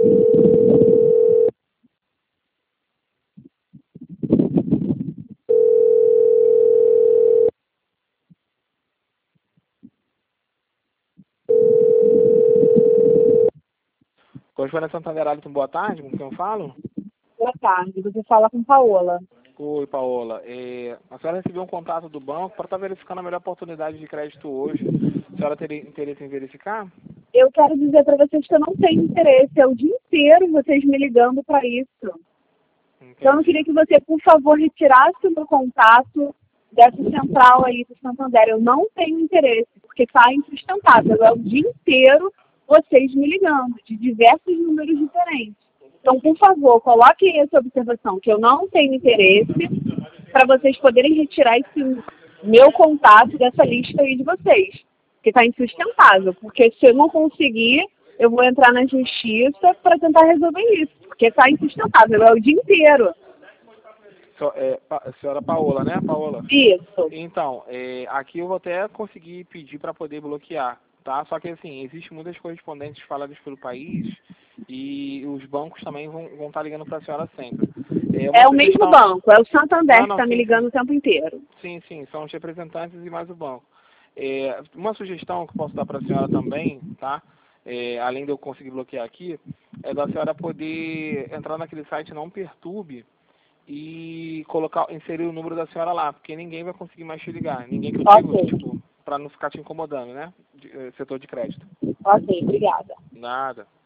Correspondente Santander Aliton, boa tarde, com quem eu falo? Boa tarde, você fala com Paola. Oi, Paola. A senhora recebeu um contato do banco para estar verificando a melhor oportunidade de crédito hoje. A senhora teria interesse em verificar? Eu quero dizer para vocês que eu não tenho interesse, é o dia inteiro vocês me ligando para isso. Entendi. Então eu queria que você, por favor, retirasse o meu contato dessa central aí do Santander. Eu não tenho interesse, porque está insustentável. É o dia inteiro vocês me ligando, de diversos números diferentes. Então, por favor, coloquem essa observação, que eu não tenho interesse, para vocês poderem retirar esse meu contato dessa lista aí de vocês, que está insustentável, porque se eu não conseguir, eu vou entrar na justiça para tentar resolver isso, porque está insustentável, é o dia inteiro. Senhora Paola, né, Paola? Isso. Então, aqui eu vou até conseguir pedir para poder bloquear, tá? Só que, assim, existem muitas correspondentes espalhadas pelo país e os bancos também vão estar ligando para a senhora sempre. É o mesmo banco, é o Santander que está me sim, ligando o tempo inteiro. Sim, são os representantes e mais o banco. Uma sugestão que eu posso dar para a senhora também, tá? Além de eu conseguir bloquear aqui, é da senhora poder entrar naquele site Não Perturbe e inserir o número da senhora lá, porque ninguém vai conseguir mais te ligar. Ninguém que eu digo, tipo, para não ficar te incomodando, né? Setor de crédito. Ok, obrigada. Nada.